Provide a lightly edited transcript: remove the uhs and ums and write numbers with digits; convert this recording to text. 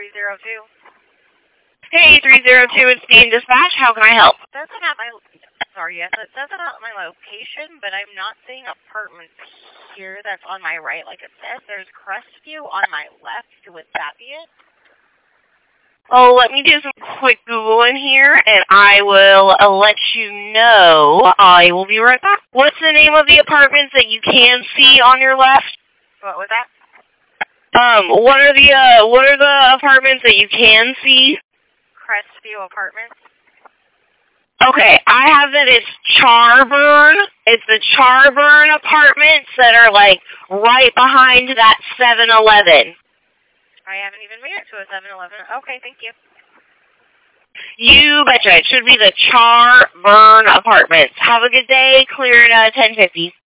302. Hey, 302, it's Dean Dispatch. How can I help? Doesn't have my... Sorry, yes, it doesn't have my location, but I'm not seeing apartments here that's on my right like it says. There's Crestview on my left. Would that be it? Oh, let me do some quick Googling here, and I will let you know. I will be right back. What's the name of the apartments that you can see on your left? What was that? What are the apartments that you can see? Crestview Apartments. Okay, I have that it's Charburn. It's the Charburn apartments that are, like, right behind that 7-Eleven. I haven't even made it to a 7-Eleven. Okay, thank you. You betcha. It should be the Charburn apartments. Have a good day. Clear at 10:50.